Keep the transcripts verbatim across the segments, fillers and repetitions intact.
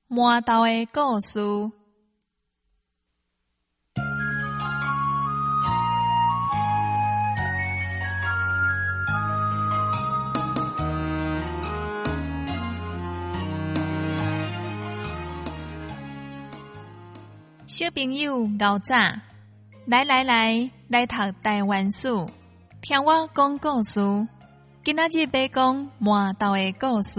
麻豆的故事。小朋友熬早，来来来，来读台湾史，听我讲故事。今仔日要讲麻豆的故事。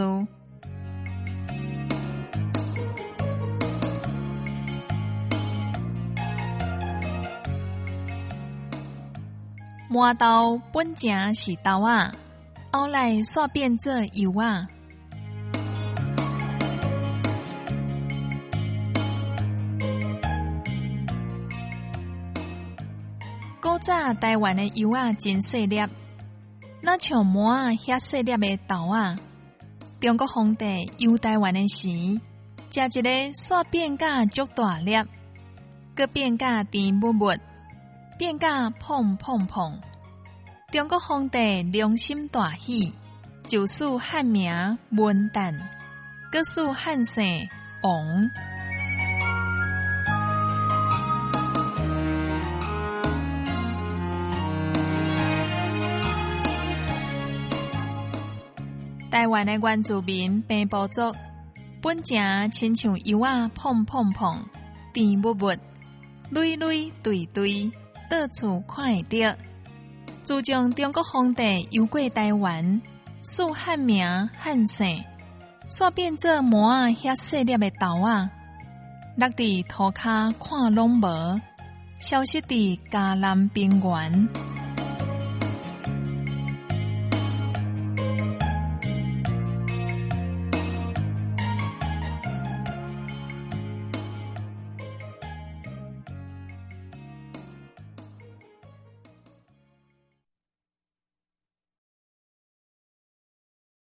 麻豆本正是豆仔，后来煞变做油仔。古早台湾的油仔真细粒，若像麻仔遐细粒的豆仔。中国皇帝游台湾的时，食一个煞变甲足大粒，佮变甲甜蜜蜜，变甲碰碰碰。中国皇帝良心大喜，就赐汉名文旦，佮赐汉姓王。台湾的原住民平埔族本正亲像油仔碰碰碰，甜蜜蜜，蕊蕊对对，到处看会到。自从中国皇帝游过台湾，赐汉名汉姓，煞变做麻仔遐细粒的豆仔，落伫涂骹看拢无，消失伫嘉南平原。